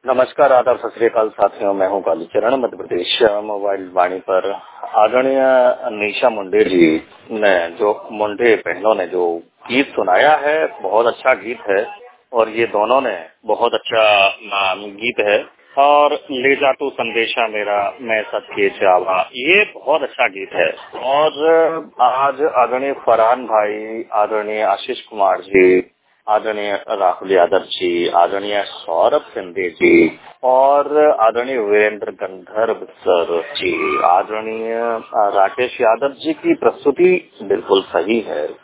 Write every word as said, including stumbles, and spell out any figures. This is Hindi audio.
नमस्कार, आदाब, सत श्री अकाल साथियों। मैं हूं कालीचरण, मध्य प्रदेश मोबाइल वाणी पर आदरणीय निशा मुंडे जी ने जो मुंडे बहनों ने जो गीत सुनाया है, बहुत अच्छा गीत है और ये दोनों ने बहुत अच्छा गीत है। और ले जा तू संदेशा मेरा मैं सत्य चावा, ये बहुत अच्छा गीत है। और आज आदरणीय फरहान भाई, आदरणीय आशीष कुमार जी, आदरणीय राहुल यादव जी, आदरणीय सौरभ सिंधे जी और आदरणीय वीरेंद्र गंधर्व सर जी, आदरणीय राकेश यादव जी की प्रस्तुति बिल्कुल सही है।